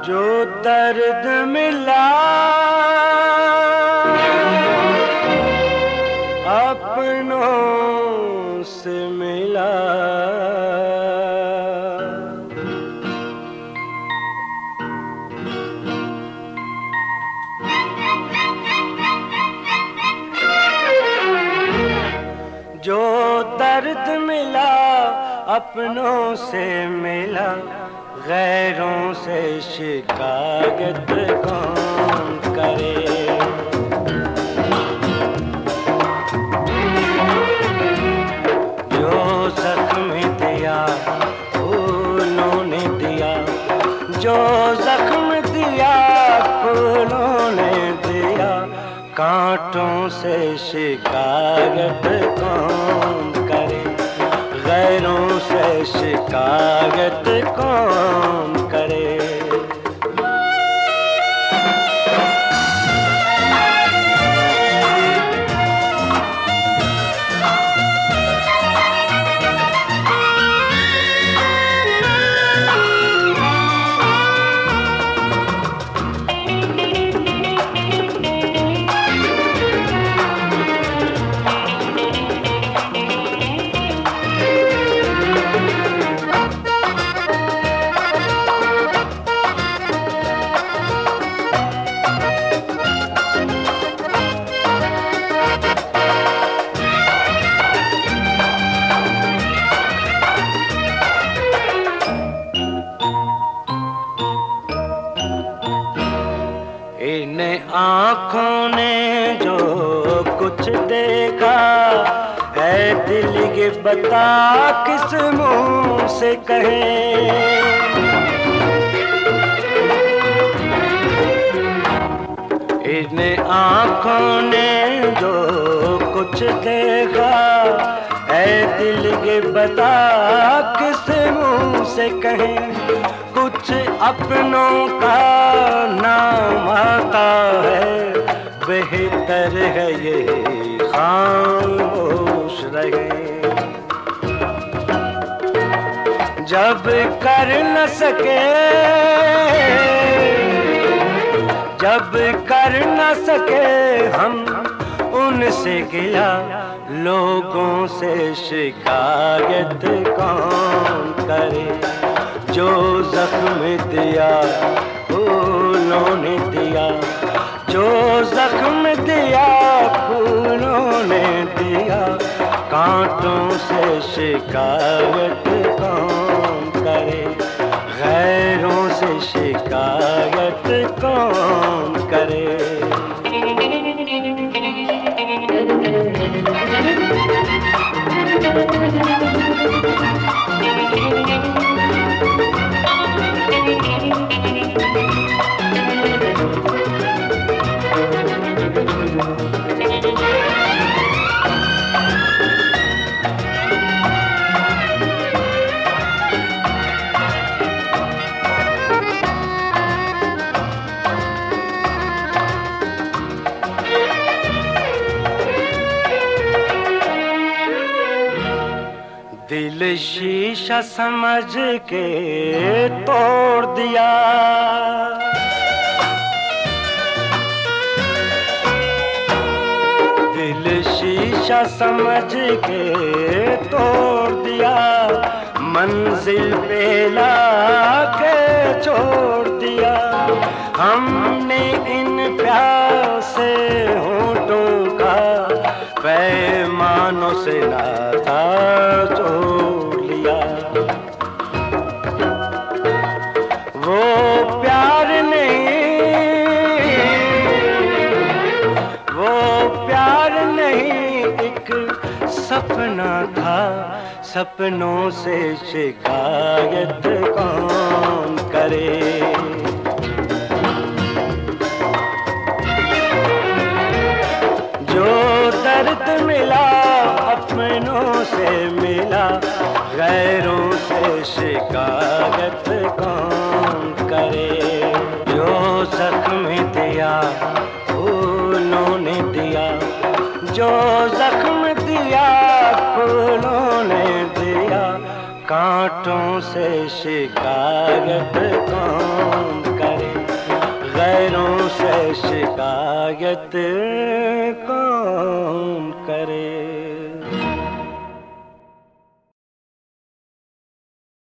जो दर्द मिला अपनों से मिला, जो दर्द मिला अपनों से मिला, गैरों से शिकायत कौन करे। जो जख्म दिया फूलों ने दिया, जो जख्म दिया फूलों ने दिया, कांटों से शिकायत कौन करे। गैरों से शिकायत कौन करे। इन आँखों ने जो कुछ देखा है, दिल ये बता किस मुंह से कहे। इन आँखों ने जो कुछ देखा है, दिल ये बता किस मुंह से कहे। कुछ अपनों का नाम आता है, बेहतर है ये खामोश रहे। जब कर न सके, जब कर न सके हम उनसे गिला, लोगों से शिकायत कौन करे। जो जख्म दिया फूलों ने दिया, जो जख्म दिया फूलों ने दिया, कांटों से शिकायत कौन करे। गैरों से शिकायत कौन करे। दिल शीशा समझ के तोड़ दिया, दिल शीशा समझ के तोड़ दिया, मंजिल पे लाके छोड़ दिया। हमने इन प्यासे होठों का पैमानों से नाता जोड़ लिया। वो प्यार नहीं, वो प्यार नहीं, एक सपना था। सपनों से शिकायत कौन करे। जो दर्द मिला अपनों से मिला, गैरों से शिकायत कौन करे। जो जख्म दिया फूलों ने दिया, जो जख्म दिया फूलों ने दिया, कांटों से शिकायत कौन करे। गैरों से शिकायत कौन करे।